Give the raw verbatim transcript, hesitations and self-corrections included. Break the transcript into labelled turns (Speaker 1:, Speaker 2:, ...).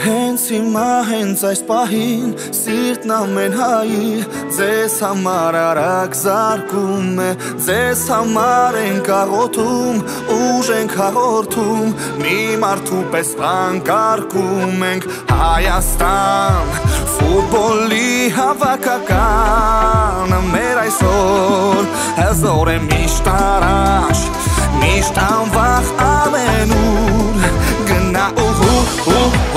Speaker 1: Հենց հիմա հենց այս պահին սիրտն ամեն հայի ձեզ համար արագ զարկում է ձեզ համար ենք աղոթում ուժ ենք հաղորդում մի մարդու պես վանկարկում ենք Հայաստան ֆուտբոլի հավաքական մեր այսօր հզոր է միշտ առաջ միշտ անվախ ամենուր գնա ուհու